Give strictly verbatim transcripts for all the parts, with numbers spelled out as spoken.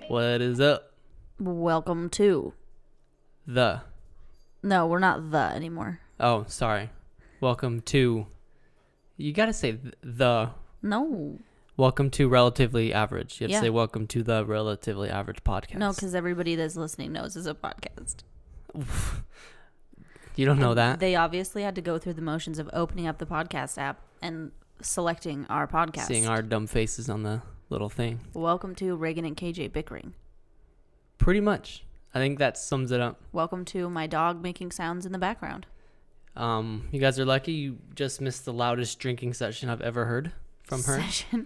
What is up? Welcome to. The. No, we're not the anymore. Oh, sorry. Welcome to. You gotta say th- the. No. Welcome to Relatively Average. You have Yeah. to say welcome to the Relatively Average podcast. No, because everybody that's listening knows it's a podcast. You don't know that? They obviously had to go through the motions of opening up the podcast app and selecting our podcast. Seeing our dumb faces on the little thing. Welcome to Reagan and K J bickering. Pretty much. I think that sums it up. Welcome to my dog making sounds in the background. Um, you guys are lucky you just missed the loudest drinking session I've ever heard from her. Session.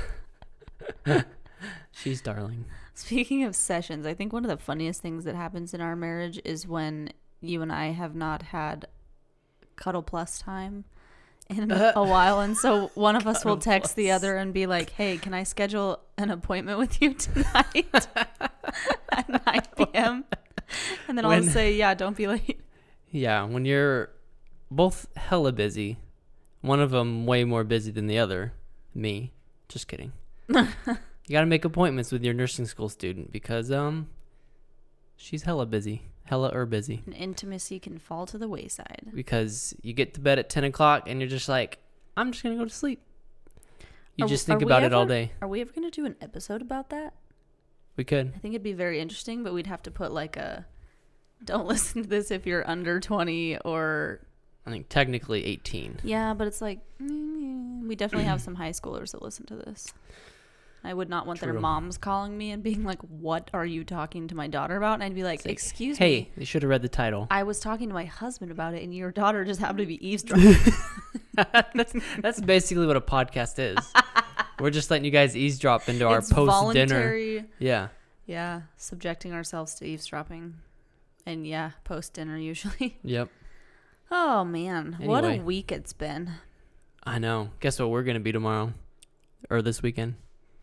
She's darling. Speaking of sessions, I think one of the funniest things that happens in our marriage is when you and I have not had cuddle plus time in Uh, a while, and so one of us will Cuddle text the plus. other and be like, hey, can I schedule an appointment with you tonight at nine p.m. and then I'll When- say, yeah, don't be late. Yeah, when you're both hella busy, one of them way more busy than the other, me. Just kidding. You gotta make appointments with your nursing school student because um, she's hella busy, hella er busy. And intimacy can fall to the wayside. Because you get to bed at ten o'clock and you're just like, I'm just gonna go to sleep. You Are- just are think we about it all ever- day. Are we ever going to do an episode about that? We could. I think it'd be very interesting, but we'd have to put like a, don't listen to this if you're under twenty or, I think technically eighteen. yeah, but it's like, mm, we definitely have some high schoolers that listen to this. I would not want their True. moms calling me and being like, what are you talking to my daughter about? And I'd be like, It's like, excuse Hey, me. they should have read the title. I was talking to my husband about it and your daughter just happened to be eavesdropping. that's that's basically what a podcast is. We're just letting you guys eavesdrop into our It's post dinner. voluntary. Yeah. Yeah, subjecting ourselves to eavesdropping. And yeah, post dinner usually. Yep. Oh man, what a Anyway. week it's been. I know. Guess what we're gonna be tomorrow, or this weekend?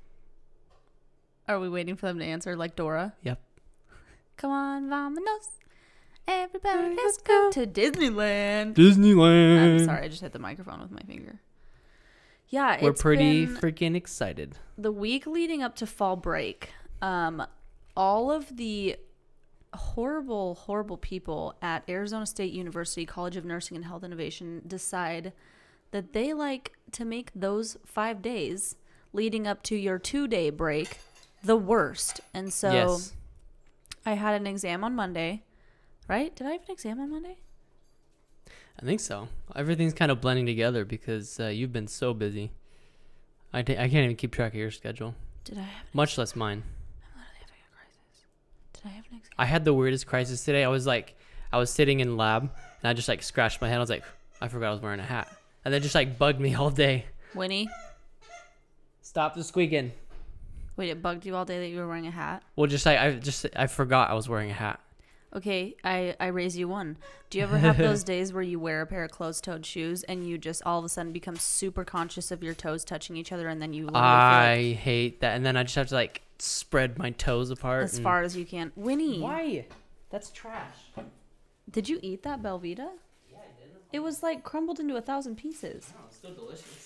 Are we waiting for them to answer like Dora? Yep. Come on, vamonos. Everybody, let's go to Disneyland. Disneyland. I'm sorry, I just hit the microphone with my finger. Yeah, We're it's pretty been freaking excited. the week leading up to fall break. Um, all of the horrible, horrible people at Arizona State University College of Nursing and Health Innovation decide that they like to make those five days leading up to your two-day break the worst. And so Yes. I had an exam on Monday, right? Did I have an exam on Monday? I think so. Everything's kind of blending together because uh, you've been so busy. I t- I can't even keep track of your schedule, Did I have, much less mine. I'm literally having a crisis. Did I have an exam? I had the weirdest crisis today. I was like, I was sitting in lab and I just like scratched my head. I was like, I forgot I was wearing a hat. And that just like bugged me all day. Winnie? Stop the squeaking. Wait, it bugged you all day that you were wearing a hat? Well, just like, I just, I forgot I was wearing a hat. Okay, I, I raise you one. Do you ever have those days where you wear a pair of closed-toed shoes and you just all of a sudden become super conscious of your toes touching each other and then you literally I feel like hate that. And then I just have to like spread my toes apart. as and- far as you can? Winnie, Why? That's trash. did you eat that Belvita? Yeah, I did. It was like crumbled into a thousand pieces. Oh, it's still delicious.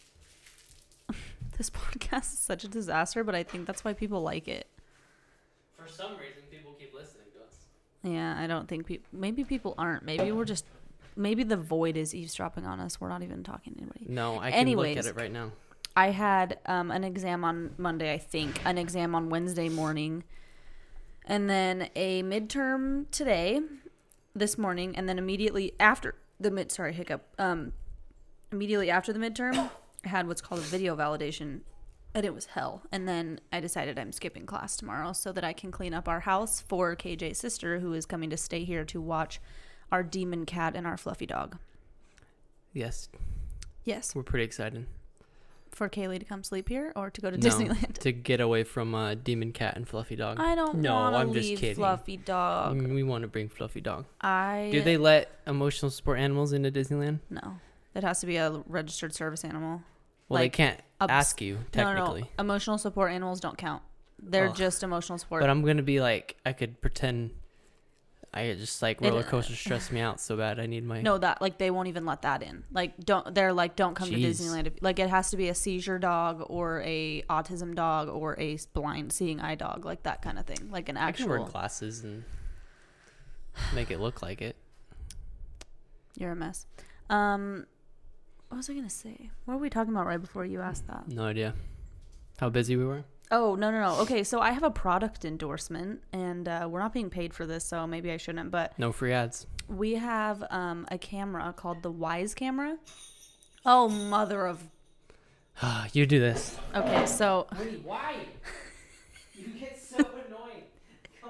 This podcast is such a disaster, but I think that's why people like it. For some reason, people keep listening to us. Yeah, I don't think people, maybe people aren't. Maybe we're just, maybe the void is eavesdropping on us. We're not even talking to anybody. No, I can Anyways. look at it right now. I had um, an exam on Monday, I think, an exam on Wednesday morning, and then a midterm today, this morning, and then immediately after the mid, sorry, hiccup, um, immediately after the midterm, I had what's called a video validation, and it was hell. And then I decided I'm skipping class tomorrow so that I can clean up our house for K J's sister, who is coming to stay here to watch our demon cat and our fluffy dog. Yes, Yes. we're pretty excited. For Kaylee to come sleep here or to go to No, Disneyland? to get away from uh, Demon Cat and Fluffy Dog. I don't No, want to I'm just leave kidding. Fluffy Dog. Mm, we want to bring Fluffy Dog. I Do they let emotional support animals into Disneyland? No, it has to be a registered service animal. Well, Like, they can't obs- ask you, technically. No, no, no. Emotional support animals don't count. They're Ugh. just emotional support. But I'm going to be like, I could pretend I just like It- roller coasters stress me out so bad. I need my. No, that like they won't even let that in. Like don't they're like don't come Jeez. to Disneyland. If, like it has to be a seizure dog or a autism dog or a blind seeing eye dog, like that kind of thing. Like an I can wear actual. glasses and make it look like it. You're a mess. Um, what was I gonna say? What were we talking about right before you asked that? No idea how busy we were. Oh, no, no, no. Okay, so I have a product endorsement, and uh, we're not being paid for this, so maybe I shouldn't, but No free ads. we have um, a camera called the Wise camera. Oh, mother of... You do this. Okay, so... Winnie, why? You get so annoying. Come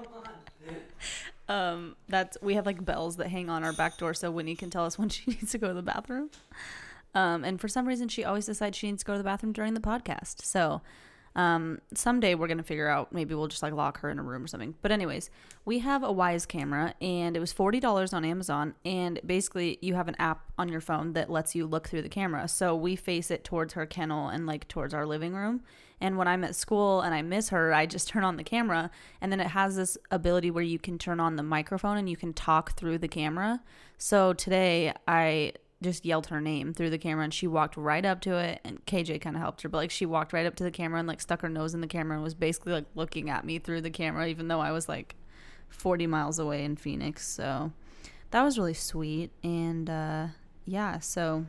on. Um, that's we have like bells that hang on our back door so Winnie can tell us when she needs to go to the bathroom. Um, and for some reason, she always decides she needs to go to the bathroom during the podcast. So... Um, someday we're going to figure out, maybe we'll just like lock her in a room or something. But anyways, we have a Wise camera and it was forty dollars on Amazon. And basically you have an app on your phone that lets you look through the camera. So we face it towards her kennel and like towards our living room. And when I'm at school and I miss her, I just turn on the camera. And then it has this ability where you can turn on the microphone and you can talk through the camera. So today I just yelled her name through the camera and she walked right up to it, and K J kind of helped her, but like she walked right up to the camera and like stuck her nose in the camera and was basically like looking at me through the camera, even though I was like forty miles away in Phoenix. So that was really sweet. And uh yeah, so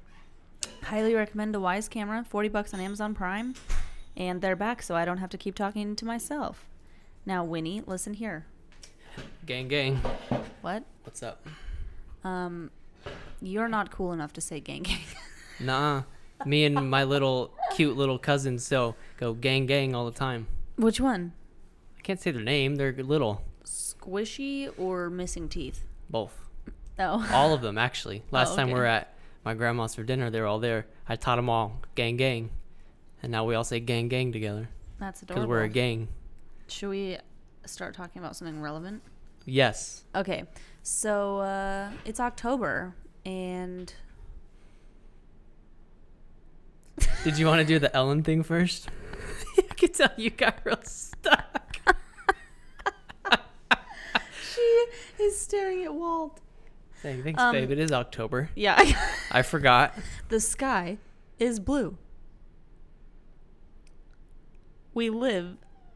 highly recommend a Wise camera. Forty bucks on Amazon Prime, and they're back so I don't have to keep talking to myself. Now Winnie, listen here. Gang, gang. What? What's up? um You're not cool enough to say gang gang. Nah. Me and my little cute little cousins so go gang, gang all the time. Which one? I can't say their name. They're little. Squishy or missing teeth? Both. No. All of them, actually. Last Oh, time we okay. were at my grandma's for dinner, they were all there. I taught them all gang, gang. And now we all say gang, gang together. That's Because adorable. we're a gang. Should we start talking about something relevant? Yes. Okay. So uh, it's October, and Did you want to do the Ellen thing first? I can tell you got real stuck. she is staring at Walt. Hey, thanks, Um, babe. It is October. Yeah. I forgot. The sky is blue. We live.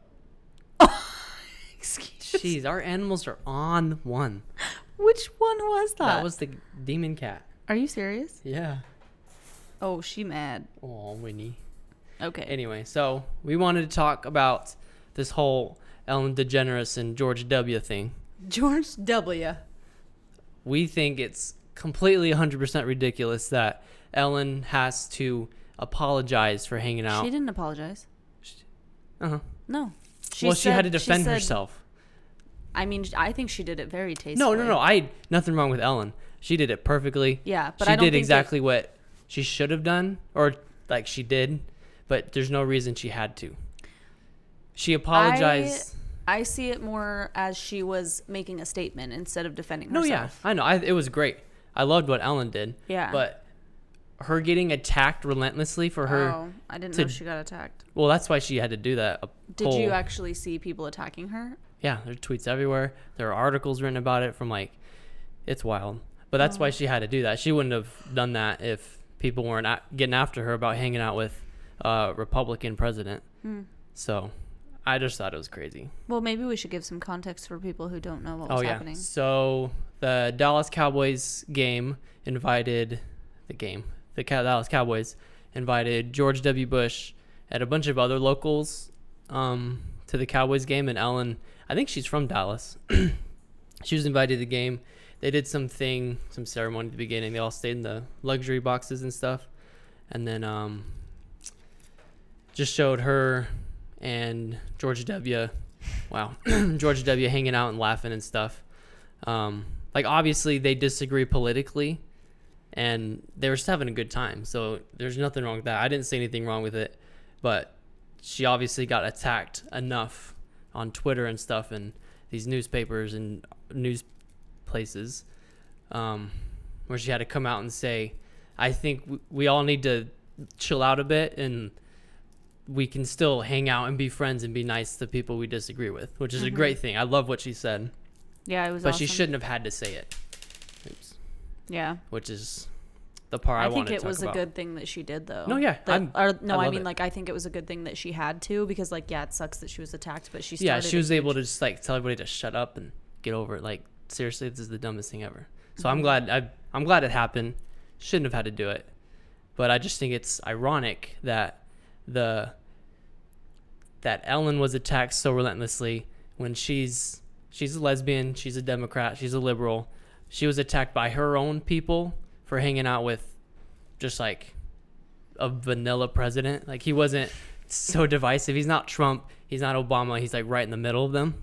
Excuse me. Jeez, our animals are on one. Which one was that? That was the demon cat. Are you serious? Yeah. Oh, she mad. Oh, Winnie. Okay. Anyway, so we wanted to talk about this whole Ellen DeGeneres and George W. thing. George W. We think it's completely one hundred percent ridiculous that Ellen has to apologize for hanging out. She didn't apologize. Uh-huh. No. She Well, she said- had to defend said- herself. I mean, I think she did it very tastefully. No, no, no. I had nothing wrong with Ellen. She did it perfectly. Yeah, but she I don't did think exactly what she should have done, or like she did, but there's no reason she had to. She apologized. I see it more as she was making a statement instead of defending no, herself. yeah, I know. I, it was great. I loved what Ellen did. Yeah. But her getting attacked relentlessly for her. Oh, I didn't to- know she got attacked. Well, that's why she had to do that. A Did whole- you actually see people attacking her? Yeah, there are tweets everywhere. There are articles written about it from like, it's wild. But that's Oh. why she had to do that. She wouldn't have done that if people weren't a- getting after her about hanging out with a Republican president. Hmm. So I just thought it was crazy. Well, maybe we should give some context for people who don't know what was Oh, yeah. happening. So the Dallas Cowboys game invited the game. The Cow- Dallas Cowboys invited George W. Bush and a bunch of other locals um, to the Cowboys game. And Ellen, I think she's from Dallas. She was invited to the game. They did something, some ceremony at the beginning. They all stayed in the luxury boxes and stuff. And then um, just showed her and George W. Wow. George W. hanging out and laughing and stuff. Um, like, obviously, they disagree politically. And they were just having a good time. So there's nothing wrong with that. I didn't say anything wrong with it. But she obviously got attacked enough on Twitter and stuff and these newspapers and news places um, where she had to come out and say, I think w- we all need to chill out a bit and we can still hang out and be friends and be nice to people we disagree with, which is Mhm. a great thing. I love what she said. Yeah, it was But awesome. she shouldn't have had to say it. Oops. Yeah. Which is the part I, I wanted think to it talk was about. a good thing that she did, though. No, yeah. That, I'm, or, no, I, I, love mean, it. like, I think it was a good thing that she had to, because, like, yeah, it sucks that she was attacked, but she started Yeah, she was a able huge- to just, like, tell everybody to shut up and get over it. Like, seriously, this is the dumbest thing ever. So Mm-hmm. I'm glad I, I'm glad it happened. Shouldn't have had to do it. But I just think it's ironic that the that Ellen was attacked so relentlessly when she's she's a lesbian, she's a Democrat, she's a liberal. She was attacked by her own people for hanging out with just like a vanilla president. Like, he wasn't so divisive. He's not Trump, he's not Obama, he's like right in the middle of them.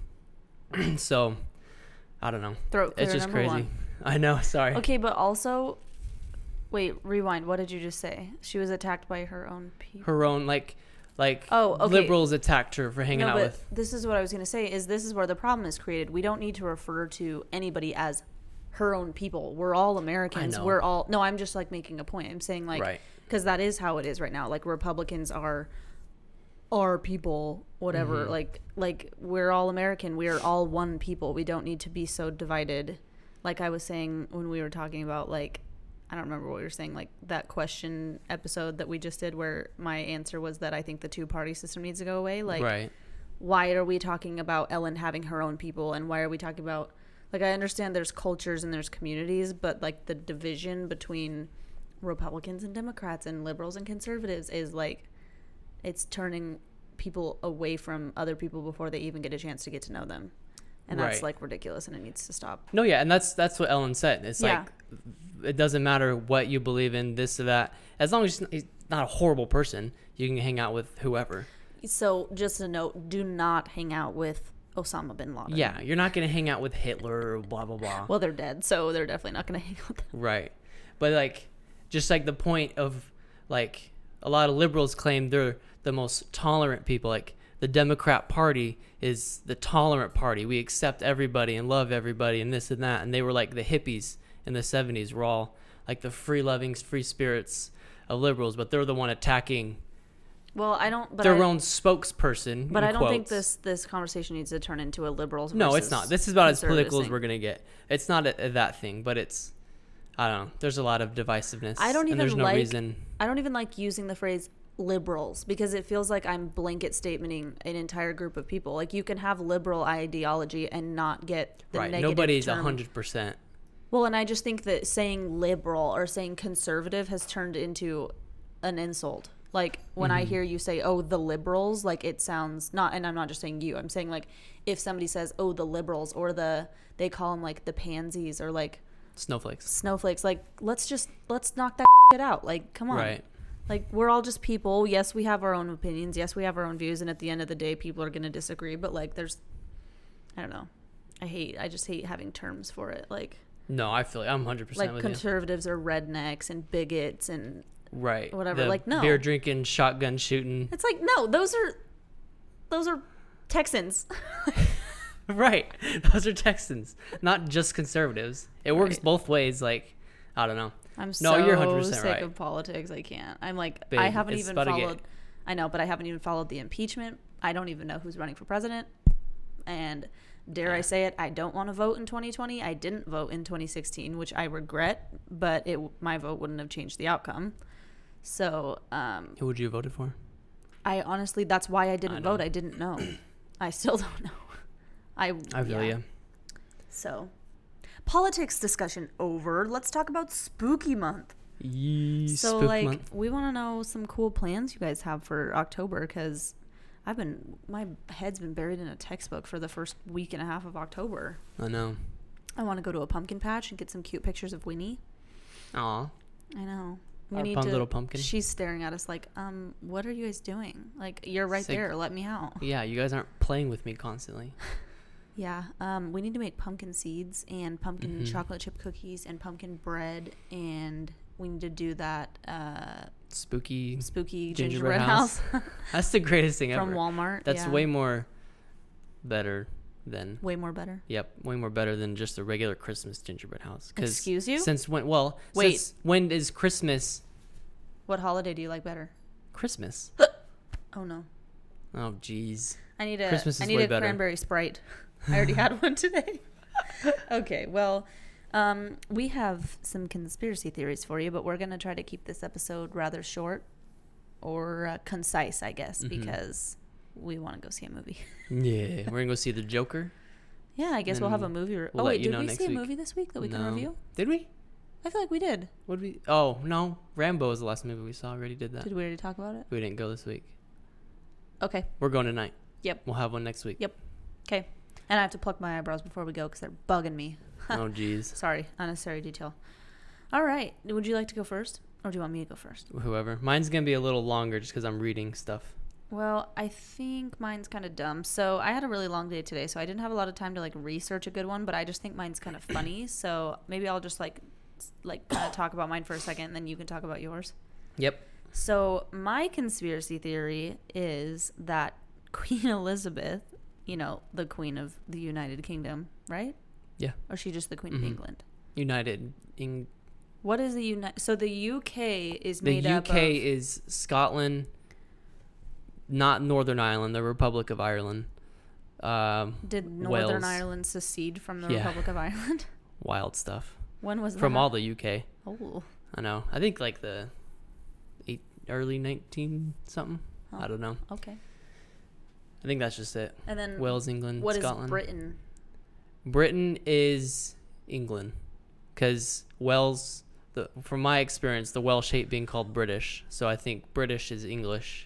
So I don't know. Throat clear, It's just number crazy. one. I know, sorry. Okay, but also, wait, rewind. What did you just say? She was attacked by her own people. Her own like like Oh, okay. liberals attacked her for hanging No, out but with this is what I was going to say, is this is where the problem is created. We don't need to refer to anybody as her own people. We're all Americans. know. We're all, no, I'm just like making a point. I'm saying, like, Right. because that is how it is right now. Like, Republicans are our people, whatever. Mm-hmm. Like, like we're all American. We are all one people. We don't need to be so divided. Like I was saying when we were talking about, like, I don't remember what we were saying, like that question episode that we just did where my answer was that I think the two-party system needs to go away. Like, right. why are we talking about Ellen having her own people, and why are we talking about, like, I understand there's cultures and there's communities, but like the division between Republicans and Democrats and liberals and conservatives is like, it's turning people away from other people before they even get a chance to get to know them. And that's Right. like ridiculous, and it needs to stop. No, yeah, and that's that's what Ellen said. It's Yeah. like, it doesn't matter what you believe in, this or that. As long as he's not, he's not a horrible person, you can hang out with whoever. So just a note, do not hang out with Osama bin Laden. Yeah, you're not going to hang out with Hitler or blah, blah, blah. Well, they're dead, so they're definitely not going to hang out with them. Right. But, like, just like the point of, like, a lot of liberals claim they're the most tolerant people. Like, the Democrat Party is the tolerant party. We accept everybody and love everybody and this and that. And they were like the hippies in the seventies were all like the free-loving, free spirits of liberals. But they're the one attacking Well, I don't. But their I, own spokesperson. But in I don't think quotes. this this conversation needs to turn into a liberals. No, it's versus not. This is about as conservatives political as thing. we're going to get. It's not a, a that thing, but it's, I don't know. There's a lot of divisiveness. I don't and even there's no like- reason. I don't even like using the phrase liberals because it feels like I'm blanket statementing an entire group of people. Like, you can have liberal ideology and not get the Right. negative Nobody's term. one hundred percent. Well, and I just think that saying liberal or saying conservative has turned into an insult. Like, when Mm-hmm. I hear you say, oh, the liberals, like, it sounds not, and I'm not just saying you, I'm saying, like, if somebody says, oh, the liberals, or the, they call them, like, the pansies, or, like, Snowflakes. snowflakes, like, let's just, let's knock that shit out. Like, come on. Right. Like, we're all just people. Yes, we have our own opinions. Yes, we have our own views. And at the end of the day, people are going to disagree. But, like, there's, I don't know. I hate, I just hate having terms for it. Like, No, I feel like I'm one hundred percent like with you. conservatives are rednecks and bigots and Right. whatever, The like, no. beer drinking, shotgun shooting. it's like, no, those are, those are Texans. Right. Those are Texans, not just conservatives. It works Right. both ways. Like, I don't know. I'm No, so you're one hundred percent sick right. of politics. I can't. I'm like, Babe, I haven't it's even about to get- followed. I know, but I haven't even followed the impeachment. I don't even know who's running for president. And dare I say it, I don't want to vote in twenty twenty. I didn't vote in twenty sixteen, which I regret, but it my vote wouldn't have changed the outcome. So, um, Who would you have voted for? I honestly, that's why I didn't I know. vote. I didn't know. I still don't know. I I feel yeah. you. So, politics discussion over. Let's talk about Spooky Month. Yee, So, spook like, month. we want to know some cool plans you guys have for October, because I've been, my head's been buried in a textbook for the first week and a half of October. I know. I want to go to a pumpkin patch and get some cute pictures of Winnie. Aw. I know. Our fun little pumpkin. She's staring at us like, um, what are you guys doing? Like, you're right It's like- there. Let me out. Yeah, you guys aren't playing with me constantly. Yeah. Um, we need to make pumpkin seeds and pumpkin Mhm. chocolate chip cookies and pumpkin bread, and we need to do that uh, Spooky. spooky Gingerbread gingerbread house, house. That's the greatest thing from ever. Walmart. That's yeah. way more better than. way more better. Yep, way more better than just a regular Christmas gingerbread house. 'Cause Excuse you? Since when? Well, Wait. Since when is Christmas? What holiday do you like better? Christmas. Oh no, Oh, jeez. I need a Christmas I is need way a better. cranberry Sprite. I already had one today. Okay, well, um, we have some conspiracy theories for you, but we're going to try to keep this episode rather short or uh, concise, I guess, Mhm. because we want to go see a movie. Yeah, we're gonna go see the Joker. Yeah, I guess And we'll have a movie. Re- we'll oh let wait, you did know we next see a week. movie this week that we can No. review? Did we? I feel like we did. What did we? Oh no, Rambo was the last movie we saw. Already did that. Did we already talk about it? We didn't go this week. Okay. We're going tonight. Yep. We'll have one next week. Yep. Okay. And I have to pluck my eyebrows before we go because they're bugging me. Oh jeez. Sorry, unnecessary detail. All right. Would you like to go first, or do you want me to go first? Whoever. Mine's gonna be a little longer just because I'm reading stuff. Well, I think mine's kind of dumb. So I had a really long day today, so I didn't have a lot of time to like research a good one. But I just think mine's kind of funny. So maybe I'll just like, s- like kind of talk about mine for a second, and then you can talk about yours. Yep. So my conspiracy theory is that Queen Elizabeth, you know, the Queen of the United Kingdom, right? Yeah. Or is she just the Queen Mhm. of England? United. In What is the United? So the U K is the made U up K of. is Scotland, not Northern Ireland, the Republic of Ireland. Um, Did Northern Wales. Ireland secede from the Yeah. Republic of Ireland? wild stuff When was from that? all the U K. Oh. I know. I think like the eight, early nineteen something. Oh. I don't know. Okay. I think that's just it. And then Wales, England, what is Scotland. Britain? Britain is England, because Wales. The, from my experience, the Welsh hate being called British, so I think British is English.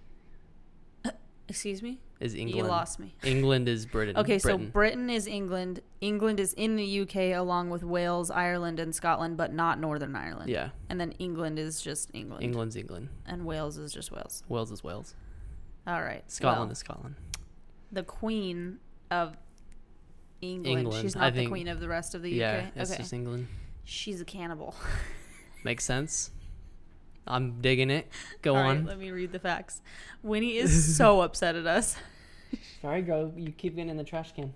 Excuse me? Is England? You lost me. England is Britain. Okay, so Britain. Britain is England. England is in the U K along with Wales, Ireland, and Scotland, but not Northern Ireland. Yeah, And then England is just England. England's England. And Wales is just Wales. Wales is Wales. All right. Scotland Well, is Scotland. the Queen of England. England, She's I not the think- Queen of the rest of the Yeah, U K. it's Okay. just England. She's a cannibal. Makes sense. I'm digging it. Go All on. right, let me read the facts. Winnie is so upset at us. Sorry, girl. You keep getting in the trash can.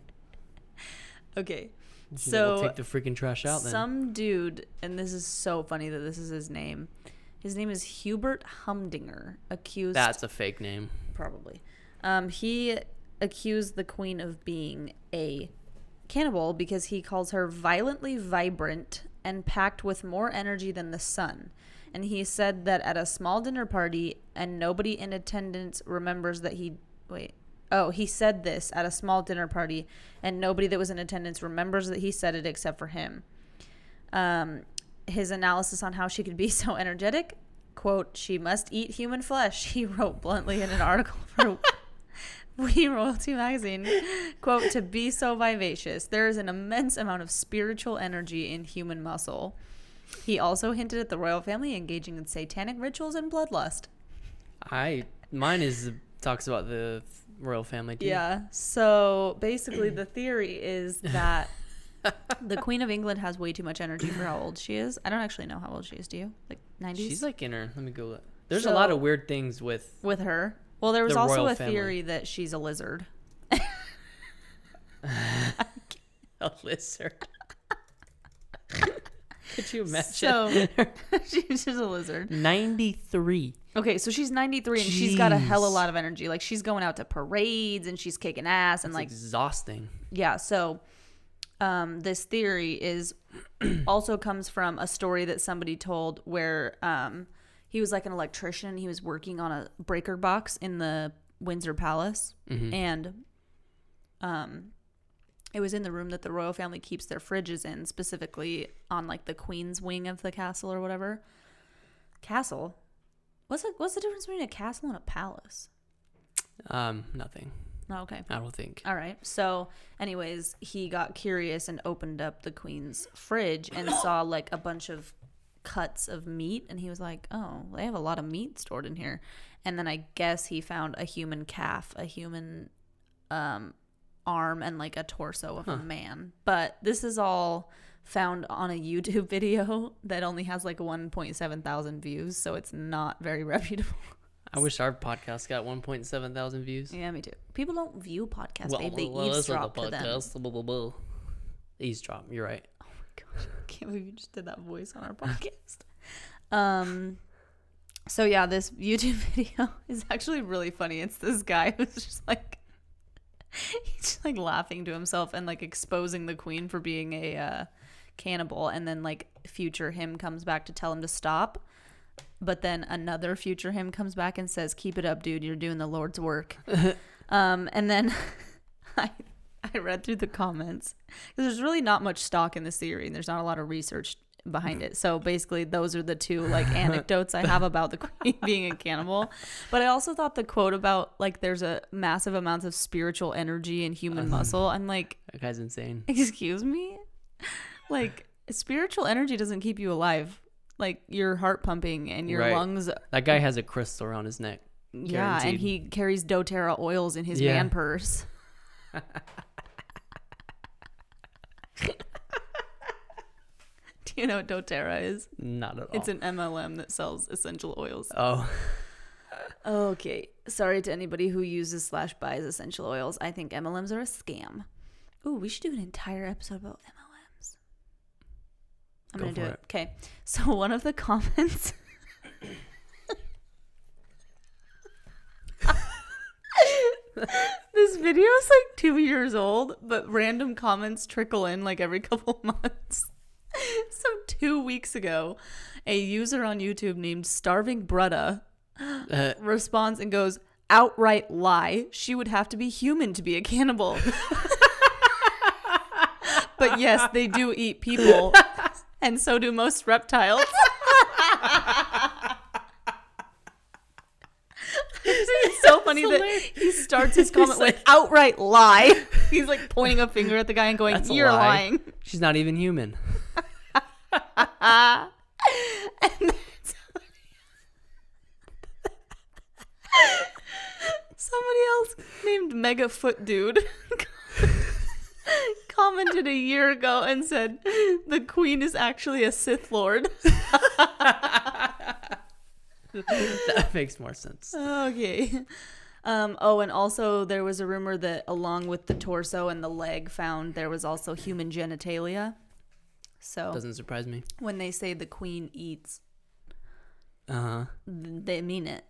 Okay. So So we'll take the freaking trash out then. some dude, and this is so funny that this is his name. His name is Hubert Humdinger, accused. That's a fake name. Probably. Um, he accused the queen of being a cannibal because he calls her violently vibrant and packed with more energy than the sun. And he said that at a small dinner party, and nobody in attendance remembers that he. Wait. Oh, he said this at a small dinner party, and nobody that was in attendance remembers that he said it except for him. Um, his analysis on how she could be so energetic, quote, "She must eat human flesh," he wrote bluntly in an article for We Royalty magazine, quote, "To be so vivacious, there is an immense amount of spiritual energy in human muscle." He also hinted at the royal family engaging in satanic rituals and bloodlust. I mine is talks about the royal family too. Yeah. So basically, the theory is that the Queen of England has way too much energy for how old she is. I don't actually know how old she is. Do you? Like nineties? She's like in her. Let me go look. There's So- a lot of weird things with With her. Well, there was the also royal a family. theory that she's a lizard. a lizard. Could you imagine? So she's just a lizard. ninety-three. Okay, so she's ninety-three and she's got a hella Jeez. lot of energy. Like she's going out to parades and she's kicking ass and It's like exhausting. yeah. So um, this theory is also comes from a story that somebody told where um, he was like an electrician. He was working on a breaker box in the Windsor Palace, Mhm. and um, it was in the room that the royal family keeps their fridges in, specifically on like the queen's wing of the castle or whatever. Castle? What's the, what's the difference between a castle and a palace? Um, nothing. Oh, okay. I don't think. All right. So, anyways, he got curious and opened up the queen's fridge and saw like a bunch of cuts of meat. And he was like, oh, they have a lot of meat stored in here. And then I guess he found a human calf, a human um, arm, and like a torso of Huh. a man. But this is all found on a YouTube video that only has like one point seven thousand views. So it's not very reputable. I wish our podcast got one point seven thousand views. Yeah, me too. People don't view podcasts, Well, babe. They well, this is the eavesdrop to them. podcast. Blah, blah, blah. Eavesdrop. You're right. Oh my gosh, I can't believe you just did that voice on our podcast. Um, so yeah, this YouTube video is actually really funny. It's this guy who's just like, he's like laughing to himself and like exposing the queen for being a uh, cannibal. And then like future him comes back to tell him to stop. But then another future him comes back and says, keep it up, dude. You're doing the Lord's work. um, and then I, I read through the comments because there's really not much stock in this theory and there's not a lot of research behind it. So basically those are the two like anecdotes I have about the queen being a cannibal. But I also thought the quote about like there's a massive amounts of spiritual energy in human muscle. I'm like, that guy's insane. Excuse me? Like spiritual energy doesn't keep you alive. Like your heart pumping and your right. lungs. That guy has a crystal around his neck. Yeah, Guaranteed. and he carries doTERRA oils in his Yeah. man purse. Do you know what doTERRA is? Not at all. It's an M L M that sells essential oils. Oh. Okay. Sorry to anybody who uses slash buys essential oils. I think M L Ms are a scam. Ooh, we should do an entire episode about M L Ms. I'm Go going to do for it. it. Okay. So one of the comments... This video is like two years old, but random comments trickle in like every couple months. So two weeks ago, a user on YouTube named Starving Brutta Uh, responds and goes, outright lie. She would have to be human to be a cannibal. But yes, they do eat people. And so do most reptiles. It's so funny that he starts his comment like, with outright lie. He's like pointing a finger at the guy and going, That's a you're lie. lying. She's not even human. And then somebody else named Megafoot Dude commented a year ago and said the queen is actually a Sith Lord. That makes more sense. Okay. Um, oh, and also there was a rumor that along with the torso and the leg found, there was also human genitalia. So Doesn't surprise me. when they say the queen eats, Uh-huh. th- they mean it.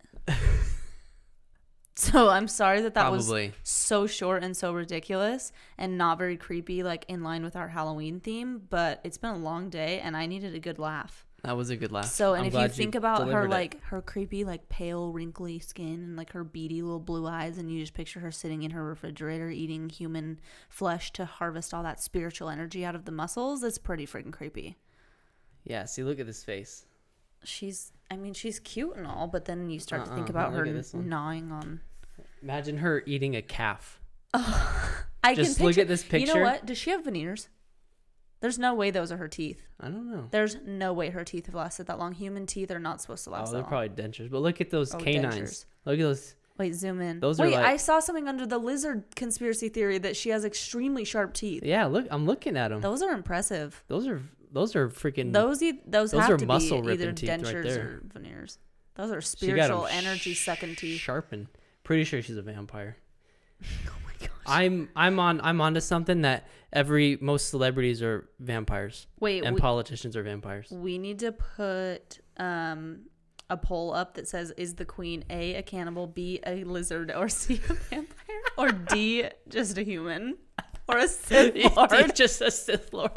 So I'm sorry that that Probably. was so short and so ridiculous and not very creepy, like in line with our Halloween theme. But it's been a long day and I needed a good laugh. That was a good laugh. So, and I'm if you glad think about her, delivered it. like her creepy, like pale, wrinkly skin and like her beady little blue eyes, and you just picture her sitting in her refrigerator eating human flesh to harvest all that spiritual energy out of the muscles, it's pretty freaking creepy. Yeah, see, look at this face. She's, I mean, she's cute and all, but then you start to Uh-uh, think about look her at this one. gnawing on. Imagine her eating a calf. I Just can look picture, at this You picture. know what? Does she have veneers? There's no way those are her teeth. I don't know. There's no way her teeth have lasted that long. Human teeth are not supposed to last Oh, that they're long. probably dentures. But look at those Oh, canines. dentures. Look at those. Wait, zoom in. Those are Wait, like- I saw something under the lizard conspiracy theory that she has extremely sharp teeth. Yeah, look. I'm looking at them. Those are impressive. Those are those are freaking. Those e- those, those have are to muscle be either ripping teeth right dentures there. or veneers. Those are she got 'em spiritual energy sucking teeth. Sharpened. Pretty sure she's a vampire. Oh my gosh. I'm I'm on I'm onto something that every most celebrities are vampires Wait, and we, politicians are vampires. we need to put um a poll up that says, is the queen A, a cannibal, B, a lizard, or C, a vampire, or D, just a human, or a Sith Lord? Just a Sith Lord.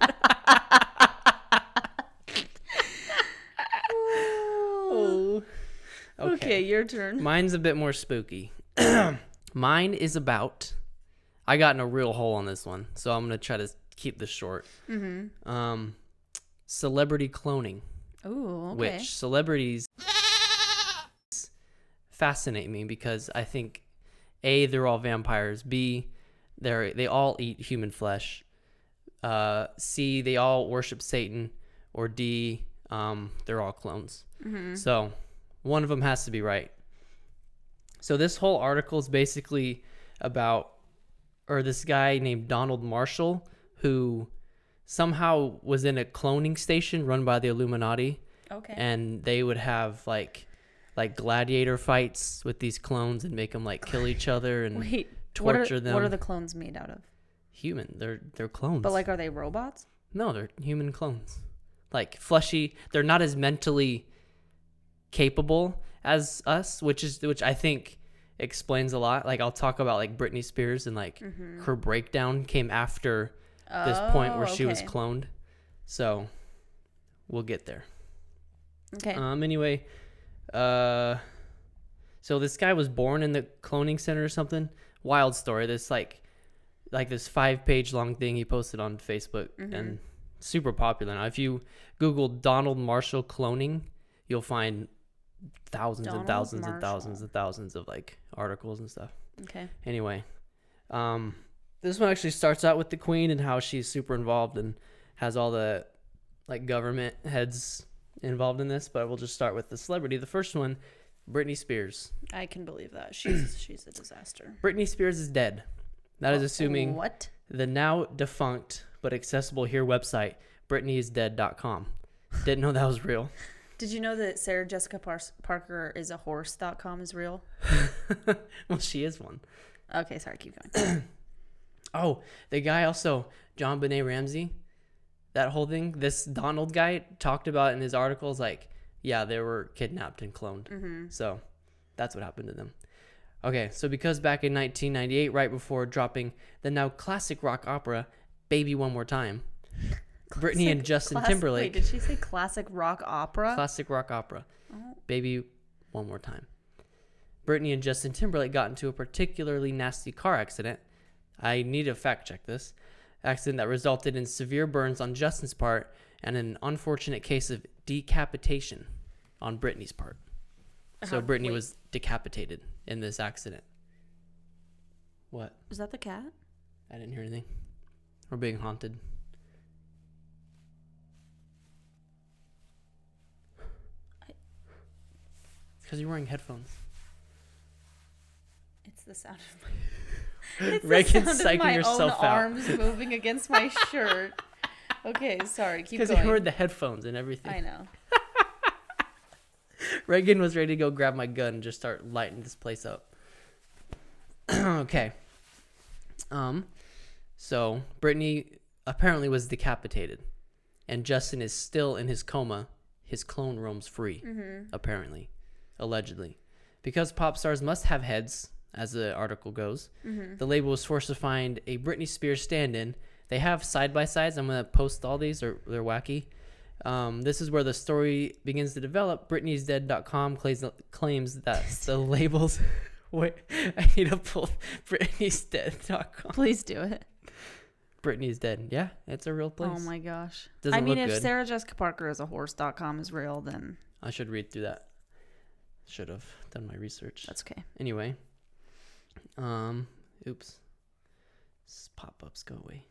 Oh. Okay. Okay, your turn. Mine's a bit more spooky. Mine is about. I got in a real hole on this one, so I'm gonna try to keep this short. Mm-hmm. Um, celebrity cloning, Ooh, okay. which celebrities fascinate me because I think A, they're all vampires. B, they're they all eat human flesh. Uh, C, they all worship Satan. Or D, um, they're all clones. Mm-hmm. So one of them has to be right. So this whole article is basically about, or this guy named Donald Marshall, who somehow was in a cloning station run by the Illuminati. Okay. And they would have like, like gladiator fights with these clones and make them like kill each other and Wait, torture what are, them. What are the clones made out of? Human. They're they're clones. But like, are they robots? No, they're human clones. Like fleshy. They're not as mentally capable as us, which is which I think explains a lot. Like I'll talk about like Britney Spears and like Mm-hmm. her breakdown came after this Oh, point where she was okay. cloned. So we'll get there. Okay. Um. Anyway, uh, so this guy was born in the cloning center or something. Wild story. This like, like this five-page long thing he posted on Facebook Mhm. and super popular now. If you Google Donald Marshall cloning, you'll find thousands Donald and thousands and Marshall. thousands and thousands of like articles and stuff. Okay. Anyway, um, this one actually starts out with the Queen and how she's super involved and has all the like government heads involved in this. But we'll just start with the celebrity. The first one, Britney Spears. I can believe that. She's she's a disaster. Britney Spears is dead. That is assuming What? the now defunct but accessible here website, Britney is dead dot com. Didn't know that was real. Did you know that Sarah Jessica Par- Parker is a horse dot com is real? Well, she is one. Okay, sorry, keep going. Oh, the guy also, John Benet Ramsey, that whole thing, this Donald guy talked about in his articles, like, yeah, they were kidnapped and cloned. Mm-hmm. So that's what happened to them. Okay, so because back in nineteen ninety-eight, right before dropping the now classic rock opera, Baby One More Time, Britney and Justin Classic- Timberlake. Wait, did she say classic rock opera? Classic rock opera. Oh. Baby One More Time. Britney and Justin Timberlake got into a particularly nasty car accident. I need to fact check this. Accident that resulted in severe burns on Justin's part and an unfortunate case of decapitation on Britney's part. So Uh-huh, Britney wait. was decapitated in this accident. What? Is that the cat? I didn't hear anything. We're being haunted. Because you're wearing headphones. It's the sound of my. It's Reagan's the sound psyching of my yourself own out. arms moving against my shirt. Okay, sorry. Keep Because going. you heard the headphones and everything. I know. Reagan was ready to go grab my gun and just start lighting this place up. Okay. Um, so Britney apparently was decapitated, and Justin is still in his coma. His clone roams free, Mm-hmm. apparently, allegedly, because pop stars must have heads, as the article goes. Mm-hmm. The label was forced to find a Britney Spears stand-in. They have side by sides. I'm gonna post all these. They're they're wacky. Um, this is where the story begins to develop. Britney is dead dot com claims claims that the labels. Wait, I need to pull Britney is dead dot com. Please do it. Britney is dead. Yeah, it's a real place. Oh my gosh. Doesn't I mean, look if good. Sarah Jessica Parker is a horse dot com is real, then I should read through that. Should have done my research. that's okay. Anyway, um, oops. S- Pop-ups go away.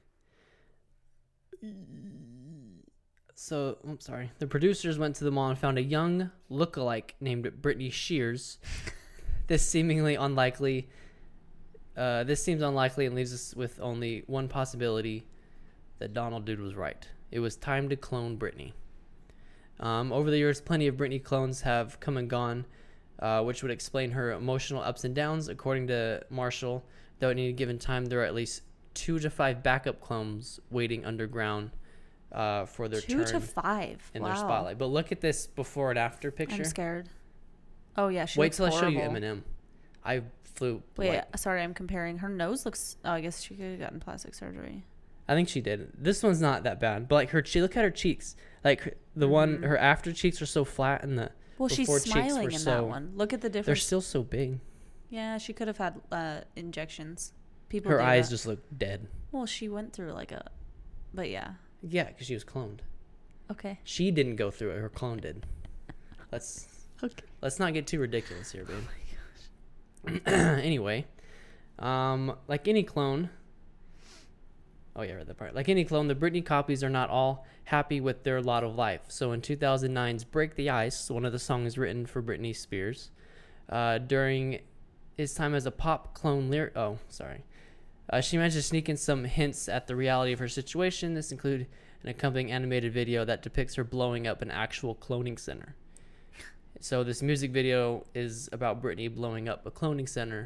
So, I'm sorry. The producers went to the mall and found a young look-alike named Britney Shears. This seemingly unlikely. Uh, this seems unlikely and leaves us with only one possibility: that Donald Dude was right. It was time to clone Britney. Um, over the years, plenty of Britney clones have come and gone, uh, which would explain her emotional ups and downs. According to Marshall, though at any given time, there are at least two to five backup clones waiting underground uh, for their Two turn to five. in wow. their spotlight. But look at this before and after picture. I'm scared. Oh yeah, she Wait looks till I show you horrible. Eminem. I flew. Wait, white. sorry, I'm comparing. Her nose looks. Oh, I guess she could have gotten plastic surgery. I think she did. This one's not that bad, but like her, che- look at her cheeks. Like her- the one, Mhm. her after cheeks are so flat, and the Well, she's before cheeks smiling were in so- that one. Look at the they're difference. still so big. Yeah, she could have had uh, injections. People. Her do eyes that. just look dead. Well, she went through like a. But yeah. Yeah, because she was cloned. Okay. She didn't go through it. Her clone did. Let's Okay. let's not get too ridiculous here, babe. Anyway, um, like any clone. Oh yeah, I read that part. Like any clone, the Britney copies are not all happy with their lot of life. So in two thousand nine's "Break the Ice," one of the songs written for Britney Spears, uh, during his time as a pop clone lyric. Oh, sorry. Uh, she managed to sneak in some hints at the reality of her situation. This include an accompanying animated video that depicts her blowing up an actual cloning center. So this music video is about Britney blowing up a cloning center.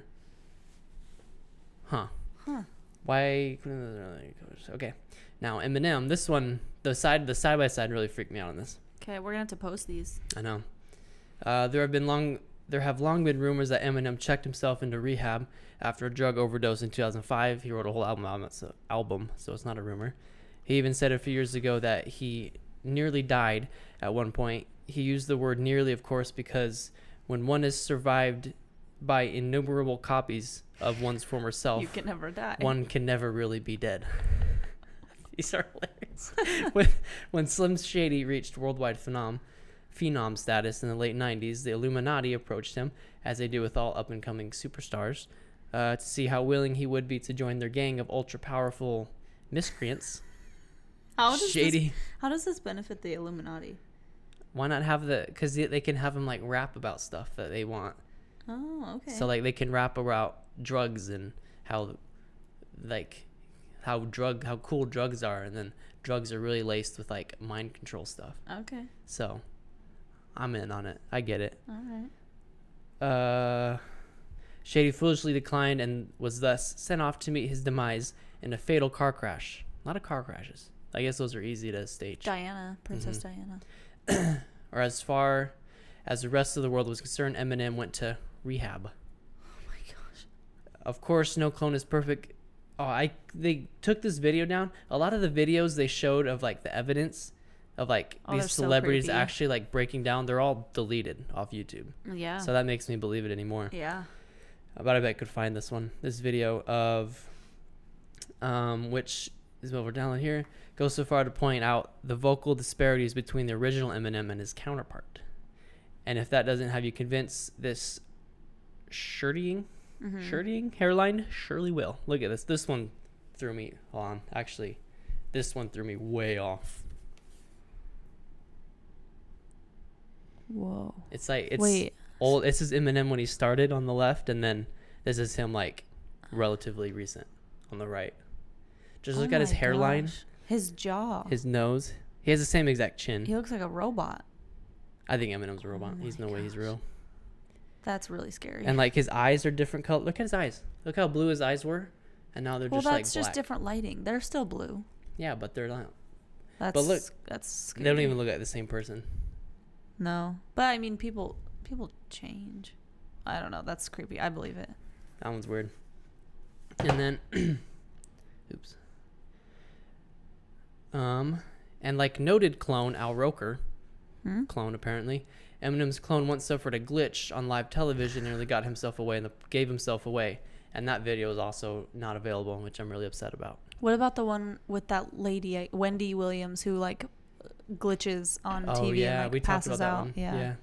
Huh. Huh. Why? Okay. Now Eminem. This one, the side, the side by side, really freaked me out on this. Okay, we're gonna have to post these. I know. Uh, there have been long there have long been rumors that Eminem checked himself into rehab after a drug overdose in two thousand five. He wrote a whole album, album, so it's not a rumor. He even said a few years ago that he nearly died at one point. He used the word nearly, of course, because when one is survived by innumerable copies of one's former self, You can never die. one can never really be dead. These are hilarious. when, when Slim Shady reached worldwide phenom, phenom status in the late nineties, the Illuminati approached him, as they do with all up-and-coming superstars, uh, to see how willing he would be to join their gang of ultra-powerful miscreants. How does Shady. This, how does this benefit the Illuminati? Why not have the... Because they, they can have him, like, rap about stuff that they want. Oh, okay. So, like, they can rap about drugs and how, like... how drug how cool drugs are, and then drugs are really laced with like mind control stuff. Okay. So I'm in on it. I get it. All right. Uh Shady foolishly declined and was thus sent off to meet his demise in a fatal car crash. A lot of car crashes. I guess those are easy to stage. Diana, Princess Mm-hmm. Diana. Or as far as the rest of the world was concerned, Eminem went to rehab. Oh my gosh. Of course, no clone is perfect. Oh, I they took this video down. A lot of the videos they showed of like the evidence of like Oh, these they're so celebrities creepy. actually like breaking down, they're all deleted off YouTube. Yeah. So that makes me believe it anymore. yeah. But I bet I could find this one. This video of um which is what we're down here, goes so far to point out the vocal disparities between the original Eminem and his counterpart. And if that doesn't have you convinced, this shirtying Mm-hmm. shirtying hairline surely will. Look at this. This one threw me on. Actually, this one threw me way off. Whoa. It's like it's Wait. old. This is Eminem when he started on the left, and then this is him like relatively recent on the right. Just look Oh at his my hairline, gosh. His jaw. his nose. He has the same exact chin. He looks like a robot. I think Eminem's a robot. Oh He's my no way he's gosh. real. That's really scary. And like his eyes are different color. Look at his eyes. Look how blue his eyes were, and now they're well, just like that's black. just different lighting. They're still blue. Yeah, but they're not. That's But look, that's scary. They don't even look like the same person. No. But I mean people people change. I don't know. That's creepy. I believe it. That one's weird. And then, oops. Um, and like noted clone Al Roker, Hmm? clone apparently, Eminem's clone once suffered a glitch on live television, nearly got himself away and the, gave himself away. And that video is also not available, which I'm really upset about. What about the one with that lady uh, Wendy Williams who like glitches on Oh T V yeah, and like we talked passes about that out? one. Yeah. yeah.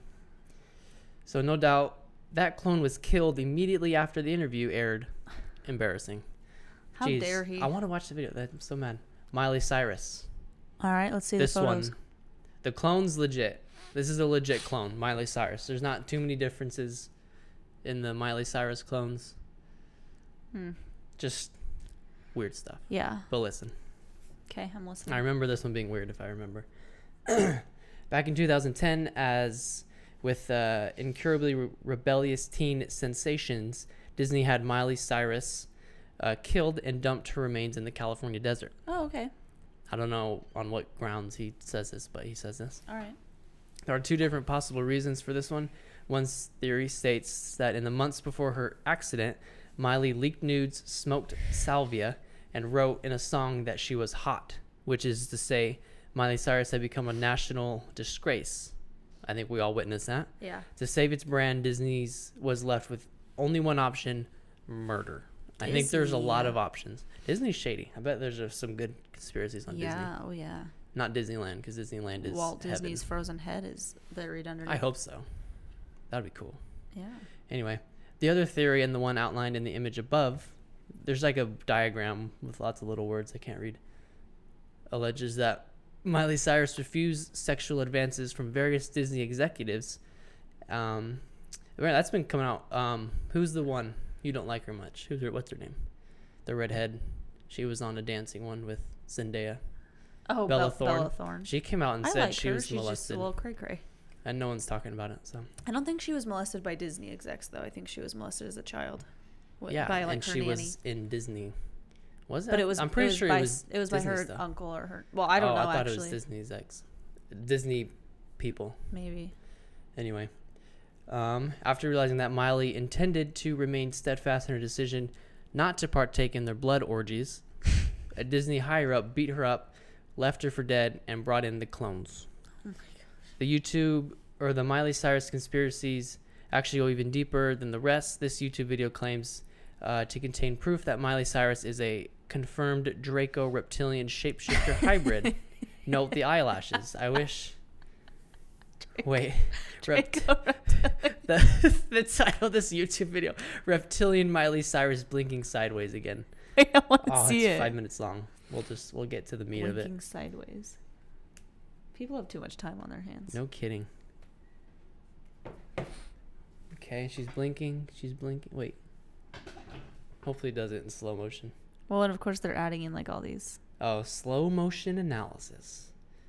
So no doubt that clone was killed immediately after the interview aired. Embarrassing. How Jeez, dare he? I want to watch the video. I'm so mad. Miley Cyrus. All right, let's see This the photos. one, the clone's legit. This is a legit clone, Miley Cyrus. There's not too many differences in the Miley Cyrus clones. Hmm. Just weird stuff. Yeah. But listen, Okay, I'm listening. I remember this one being weird, if I remember. Back in two thousand ten, as with uh, incurably re- rebellious teen sensations, Disney had Miley Cyrus uh, killed and dumped her remains in the California desert. Oh, okay. I don't know on what grounds he says this, but he says this. All right. There are two different possible reasons for this one. One theory states that in the months before her accident, Miley leaked nudes, smoked salvia, and wrote in a song that she was hot, which is to say Miley Cyrus had become a national disgrace. I think we all witnessed that. Yeah. To save its brand, Disney's was left with only one option, murder. I think there's a lot Disney. of options. Disney's shady. I bet there's uh, some good conspiracies on Disney. Yeah. Oh, yeah. Not Disneyland, because Disneyland is Walt heaven. Disney's frozen head is buried underneath. I hope so. That'd be cool. Yeah. Anyway, the other theory and the one outlined in the image above, there's like a diagram with lots of little words I can't read, alleges that Miley Cyrus refused sexual advances from various Disney executives. Um, that's been coming out. Um, who's the one? You don't like her much. Who's her? What's her name? The redhead. She was on a dancing one with Zendaya. Oh, Bella Bella, Thorne. Bella Thorne. She came out and I said like she her. was She's just a molested, little cray cray. and no one's talking about it. So I don't think she was molested by Disney execs, though. I think she was molested as a child. Wi- yeah, by, like, and her she nanny. was in Disney. Was that? But it was. I'm pretty it was sure by, it was. It was by Disney her stuff. uncle or her. Well, I don't oh, know. I thought actually, it was Disney's ex. Disney people. maybe. Anyway, Um, after realizing that Miley intended to remain steadfast in her decision not to partake in their blood orgies, a Disney higher-up beat her up, left her for dead, and brought in the clones. Oh my gosh. The YouTube, or the Miley Cyrus conspiracies actually go even deeper than the rest. This YouTube video claims uh, to contain proof that Miley Cyrus is a confirmed Draco reptilian shapeshifter hybrid. Note the eyelashes. I wish... Wait, Rept- the, the title of this YouTube video: Reptilian Miley Cyrus blinking sideways again. I want to Oh, see it's it. five minutes long. We'll just we'll get to the meat Blinking of it. sideways. People have too much time on their hands. No kidding. Okay, she's blinking. She's blinking. Wait. Hopefully, it does it in slow motion. Well, and of course they're adding in like all these. Oh, slow motion analysis.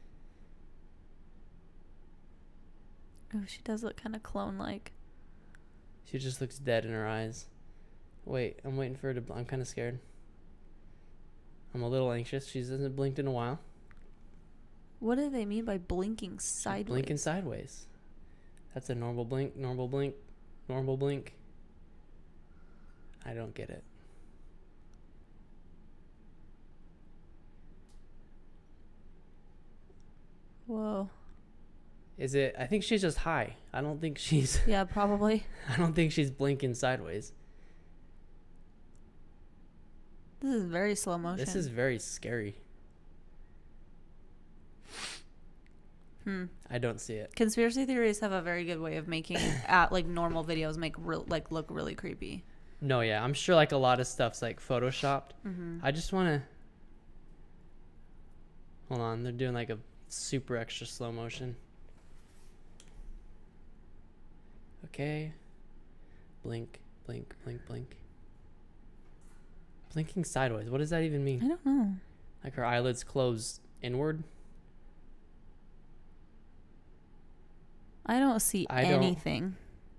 Oh, she does look kind of clone-like. She just looks dead in her eyes. Wait, I'm waiting for her to. Bl- I'm kind of scared. I'm a little anxious. She hasn't blinked in a while. What do they mean by blinking She's sideways? blinking sideways. That's a normal blink, normal blink, normal blink. I don't get it. Whoa. Is it? I think she's just high. I don't think she's. Yeah, probably. I don't think she's blinking sideways. This is very slow motion. This is very scary. Hmm. I don't see it. Conspiracy theories have a very good way of making at like normal videos make real like look really creepy. No, yeah, I'm sure like a lot of stuff's like photoshopped. Mm-hmm. I just want to. Hold on, they're doing like a super extra slow motion. Okay. Blink, blink, blink, blink. Blinking sideways. What does that even I mean? don't know. Like her eyelids close inward? I don't see I don't- anything.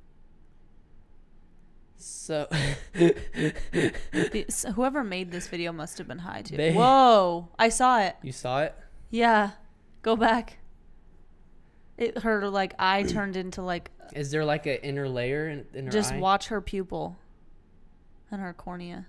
So The- so whoever made this video must have been high too. They- Whoa! I saw it. you saw it? Yeah. Go back. It her like eye turned into like Is there like an inner layer in, in her just eye? watch her pupil and her cornea.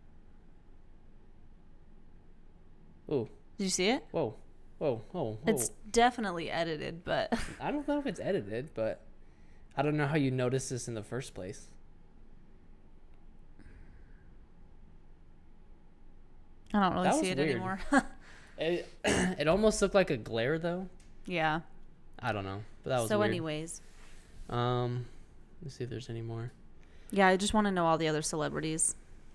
Ooh. Did you see it? Whoa. Whoa. Whoa. Whoa. It's definitely edited, but I don't know if it's edited, but I don't know how you noticed this in the first place. I don't really That see was it weird. anymore. It, it almost looked like a glare, though. Yeah. I don't know, but that was So weird. anyways, Um, let's see if there's any more. yeah, I just want to know all the other celebrities.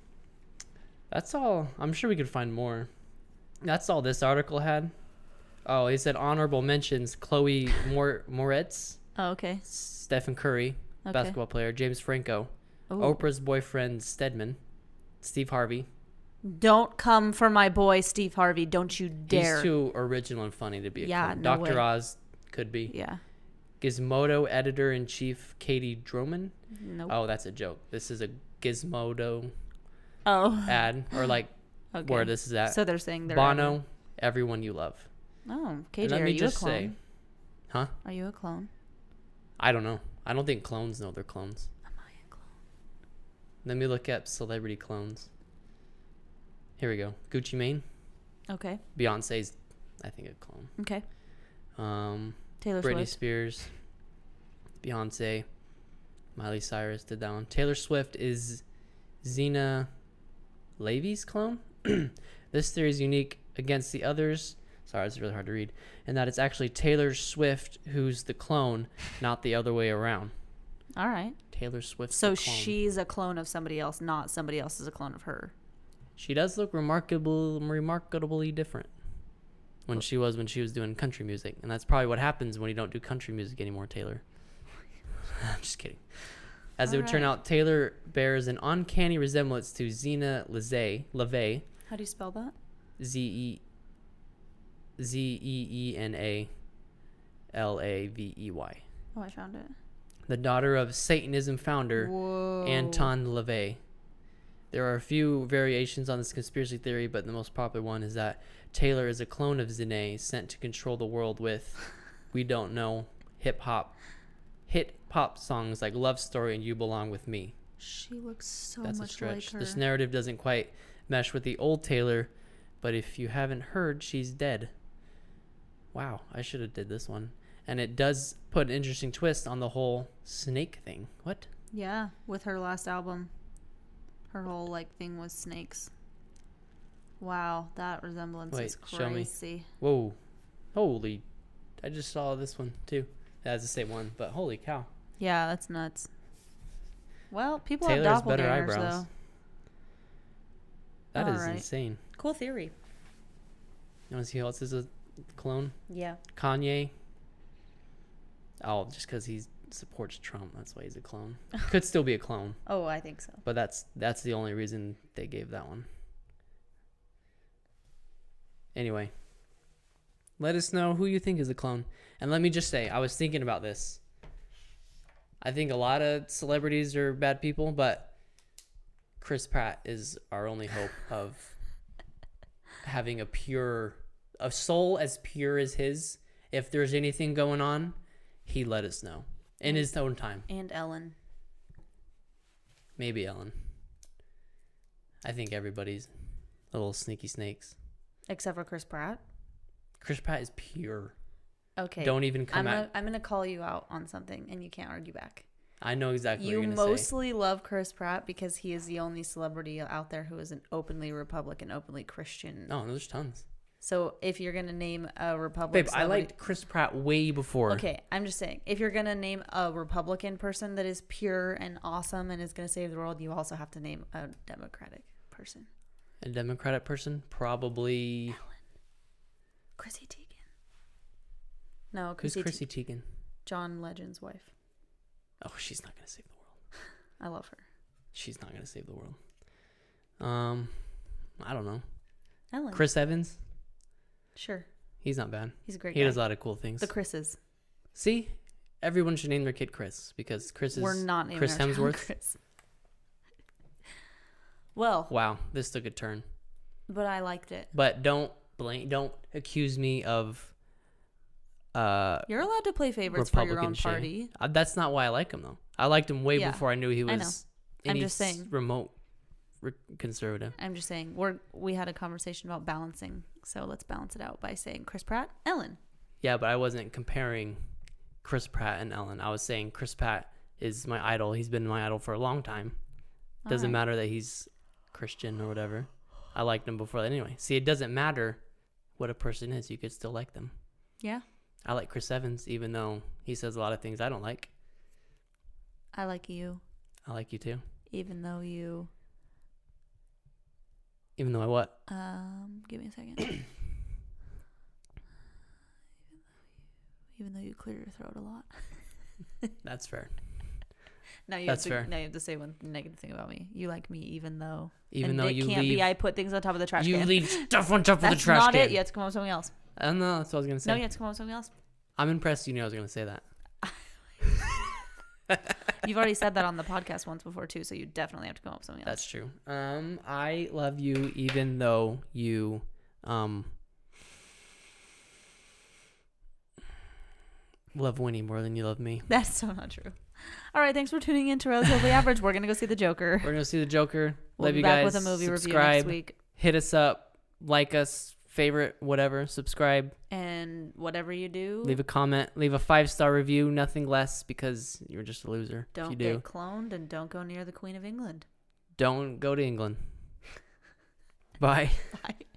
That's all. I'm sure we could find more. That's all this article had. Oh, he said honorable mentions: Chloe Mor- Moretz, Oh, okay. Stephen Curry, Okay. basketball player; James Franco, Ooh. Oprah's boyfriend Stedman, Steve Harvey. Don't come for my boy Steve Harvey. Don't you dare. He's too original and funny to be a Yeah, clone. no Doctor way. Oz could be. Yeah. Gizmodo editor-in-chief Katie Droman. Nope. Oh, that's a joke. This is a Gizmodo Oh. ad, or like Okay. where this is at. So they're saying they're Bono, everyone you love. Oh, K And J, let are me you just a clone? say, huh? Are you a clone? I don't know. I don't think clones know they're clones. Am I a clone? Let me look at celebrity clones. Here we go. Gucci Mane. Okay. Beyonce's, I think, a clone. Okay. Um, Taylor Britney Swift. Spears, Beyonce, Miley Cyrus did that one. Taylor Swift is Xena Levy's clone. This theory is unique against the others. Sorry, it's really hard to read. And that it's actually Taylor Swift who's the clone, not the other way around. All right. Taylor Swift's So the clone. she's a clone of somebody else, not somebody else is a clone of her. She does look remarkable, remarkably different when she was when she was doing country music, and that's probably what happens when you don't do country music anymore, Taylor. I'm just kidding. As it would turn Alright. out, Taylor bears an uncanny resemblance to Xena LeVay, LeVay, How do you spell that? Z E Z E E N A L A V E Y, Oh, I found it. the daughter of Satanism founder Whoa. Anton LaVey. There are a few variations on this conspiracy theory, but the most popular one is that Taylor is a clone of Xena sent to control the world with, we don't know, hip hop, hit pop songs like Love Story and You Belong With Me. She looks so That's a much stretch. like her. This narrative doesn't quite mesh with the old Taylor, but if you haven't heard, she's dead. Wow, I should have did this one. And it does put an interesting twist on the whole snake thing. What? Yeah, with her last album. Her whole like thing was snakes. Wow, that resemblance Wait, is show me. crazy. Whoa. Holy. I just saw this one too. That's the same one, but holy cow. Yeah, that's nuts. Well, people Taylor have has better doppelgangers eyebrows. though. That All is right. insane. Cool theory. You want to see who else is a clone? Yeah. Kanye. Oh, just because he supports Trump, that's why he's a clone. Could still be a clone, Oh, I think so. but that's that's the only reason they gave that one. Anyway, let us know who you think is a clone. And let me just say, I was thinking about this. I think a lot of celebrities are bad people, but Chris Pratt is our only hope of having a pure, a soul as pure as his. If there's anything going on, he let us know in his own time. And Ellen. Maybe Ellen. I think everybody's little sneaky snakes. Except for Chris Pratt. Chris Pratt is pure. Okay. Don't even come I'm at. gonna, I'm gonna call you out on something, and you can't argue back. I know exactly You what you're gonna say. mostly love Chris Pratt because he is the only celebrity out there who is an openly Republican, openly Christian. No, there's tons. So if you're gonna name a Republican, Babe, I liked Chris Pratt way before. Okay, I'm just saying, if you're gonna name a Republican person that is pure and awesome and is gonna save the world, you also have to name a Democratic person. A Democratic person, probably. Ellen. Chrissy Teigen. No, Who's Chrissy. Chrissy Te- Teigen? John Legend's wife. Oh, she's not gonna save the world. I love her. She's not gonna save the world. Um, I don't know. Ellen. Chris Evans. Sure. He's not bad. He's a great He guy. does a lot of cool things. The Chris's. See, everyone should name their kid Chris because Chris is We're not naming Chris our child Hemsworth. Chris. Well, Wow, this took a turn. but I liked it. But don't blame. Don't accuse me of. Uh, You're allowed to play favorites for your Republican own shame. party. Uh, that's not why I like him though. I liked him way Yeah, before I knew he I was know. I'm any just saying. remote re- conservative. I'm just saying we're we had a conversation about balancing, so let's balance it out by saying Chris Pratt, Ellen. Yeah, but I wasn't comparing Chris Pratt and Ellen. I was saying Chris Pratt is my idol. He's been my idol for a long time. Doesn't Alright. matter that he's Christian or whatever. I liked him before that anyway. See, it doesn't matter what a person is. You could still like them. Yeah, I like Chris Evans, even though he says a lot of things I don't like. I like you, I like you too. even though you. Even though I what? Um, give me a second. Even though you clear your throat a lot. That's fair. Now you That's have to, fair. Now you have to say one negative thing about me. You like me, even though. Even and though it you can't leave, be. I put things on top of the trash you can. leave stuff on top of That's the trash not can. it. You have to come up with something else. I don't know. That's what I was gonna say. No, you have to come up with something else. I'm impressed. You knew I was gonna say that. You've already said that on the podcast once before too, so you definitely have to come up with something else. That's true. Um, I love you even though you um love Winnie more than you love me. That's so not true. All right, thanks for tuning in to Relatively Average. We're gonna go see the Joker. We're gonna see the Joker. We'll love be you back guys. with a movie Subscribe. review next week. Hit us up. Like us. Favorite. Whatever. Subscribe. And whatever you do, Leave a comment. Leave a five star review. Nothing less because you're just a loser. don't if you do. get cloned and don't go near the Queen of England. Don't go to England. Bye. Bye.